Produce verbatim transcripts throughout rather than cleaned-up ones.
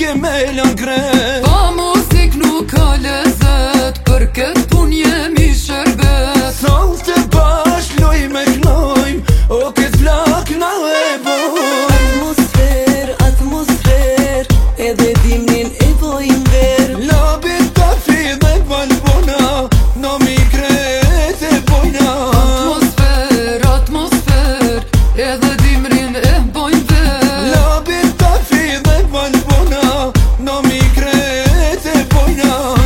ke me langre. Pa muzik nuk ka lezet, për këtë pun jemi shërbet. Sot të bash loj me knojm, o këtë flak na e bojm. Atmosfer, atmosfer, edhe dimnin e bojm ver. Labit kafi dhe balbona, no migret e bojna. Atmosfer, atmosfer, edhe dimrin e bojm ver. Labit kafi dhe balbona, no migret e bojna.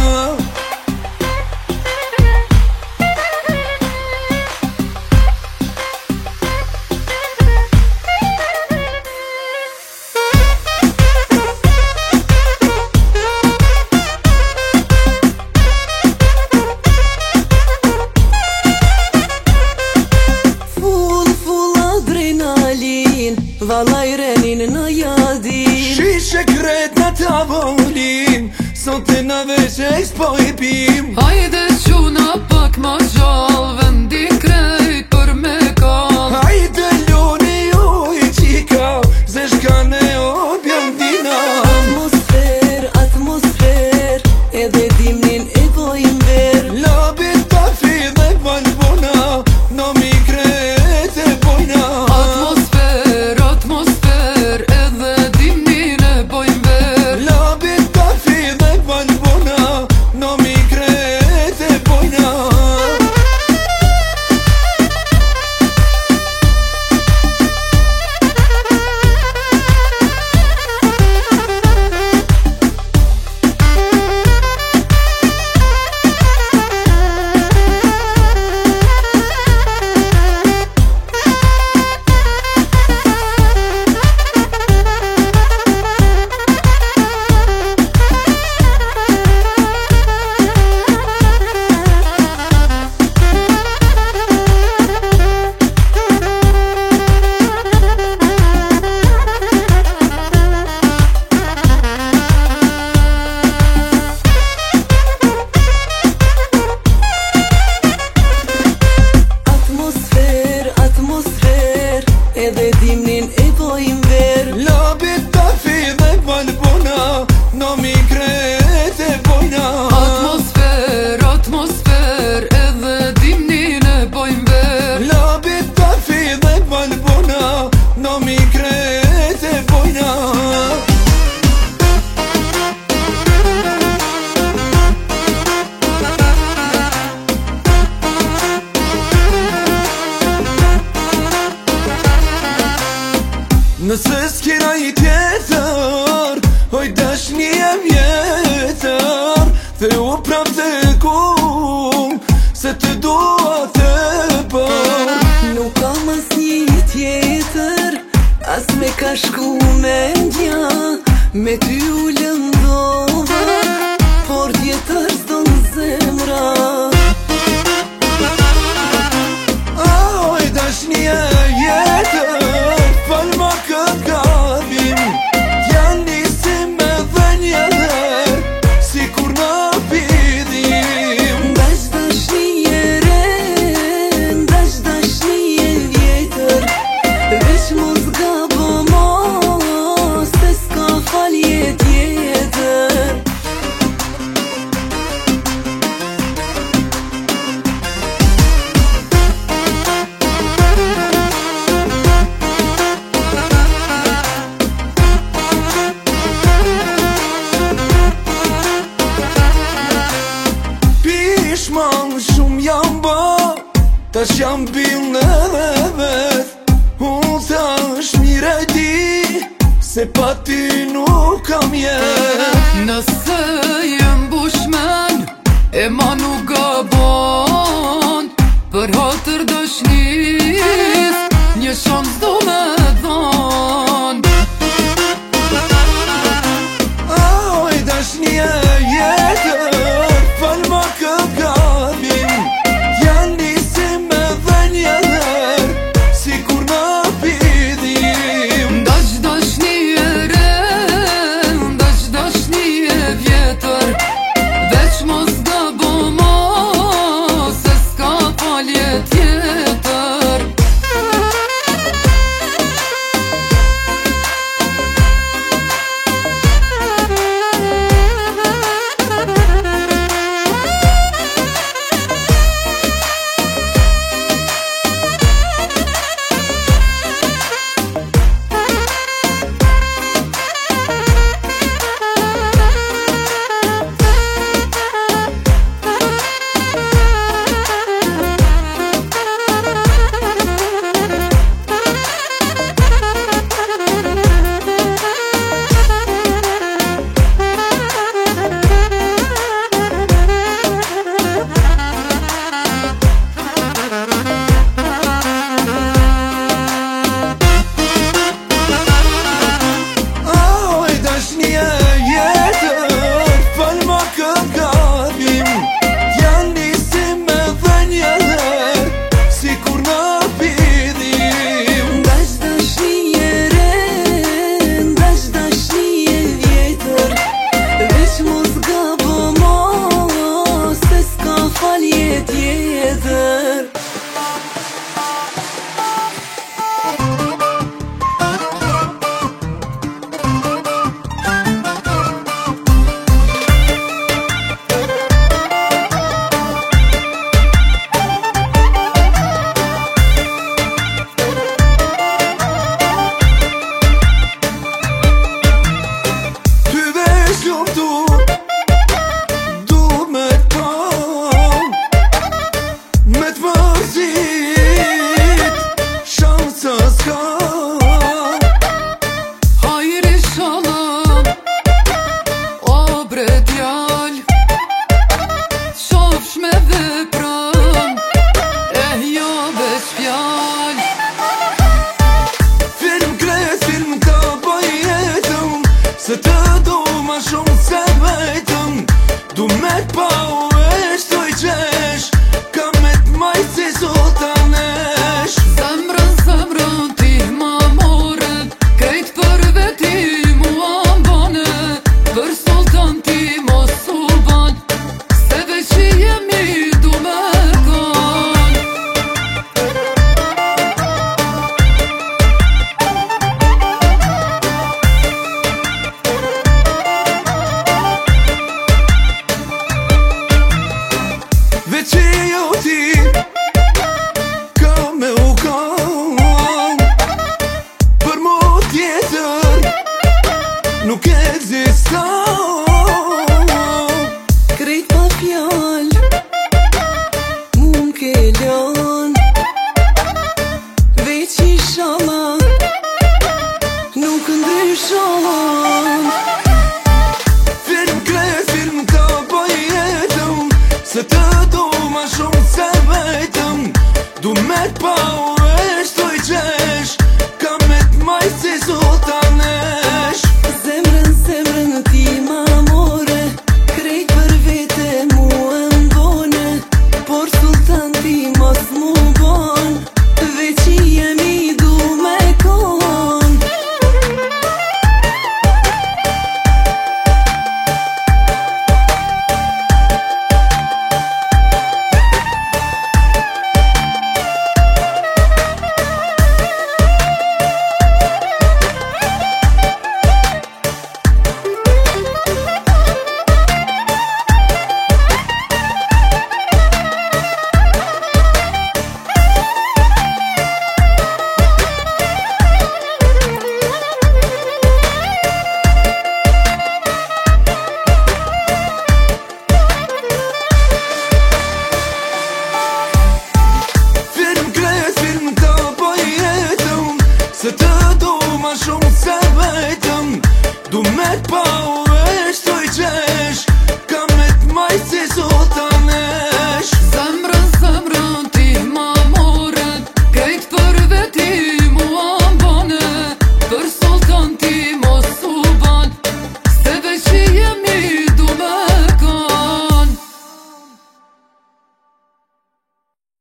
Valaj renin në jadin, Shishe kret në tavolin, sot e në veç e s'po i pim. Hajde quna pak ma gjall, vendin krejt për me kall. Hajde luni ju i qika, zesh ka ne o bjandina. atmosfer, atmosfer, edhe dimnin e bojm ver. Labit kafi dhe balbona, no migret e bojna. Atmosfer, atmosfer, edhe dimnin e bojm ver. Labit kafi dhe balbona, no migret e bojna. Edhe dimnin e bojm ver. Labit kafi dhe balbona, no migret e bojna. Atmosfer, atmosfer, edhe dimnin e bojm ver. Labit kafi dhe balbona, no migret e bojna. Nëse s'kina i tjetër, hoj dashni e vjetër, dhe u prap të kum, se të dua të për. Nuk kam as një tjetër, as me ka shku me ndja, me ty u lëndova, por tjetër s'do në zemra. Hoj dashni e vjetër, falma këtë gabim, janë nisim edhe njëherë, si kur në pidim. Ndash dashni e re, ndash dashni e vjetër, veç mos gabo mos, se s'ka falje tjetër. Pishman shumë jam ba, tash jam bil në dhe vet. Unë tash mire di, se pa ty nuk kam jet. Nëse jem bushmen, e ma nuk gabon, për hatër dëshnis, një shans do me dhon. Oj dashni e jetër, falma këtë gabim, janë nisim edhe njëherë, si kur në pidim. Ndash dashni e re, ndash shumë tu Du me t'pa Me t'mërzit Shansa s'ka Hajri shalom O bre djall Qofsh me vepran Eh jo veç fjall Film kret, film ka bajetëm Se të du ma shumë se vetëm Du me t'pa u esh të i qesh Ka me t'majt si sultanesh Zemrën, zemrën ti ma more Krejt për veti mua mbane Për sultan ti mos u ban Se veç që jemi du me kan Veç që jo ti Ka me u kan Për mu tjetër Nuk ekziston Krejt pa fjall